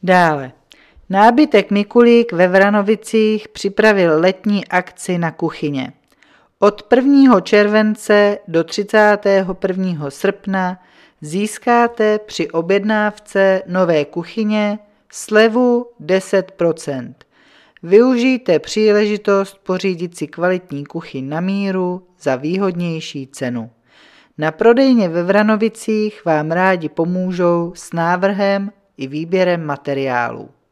Dále. Nábytek Mikulík ve Vranovicích připravil letní akci na kuchyně. Od 1. července do 31. srpna získáte při objednávce nové kuchyně slevu 10%. Využijte příležitost pořídit si kvalitní kuchyň na míru za výhodnější cenu. Na prodejně ve Vranovicích vám rádi pomůžou s návrhem i výběrem materiálů.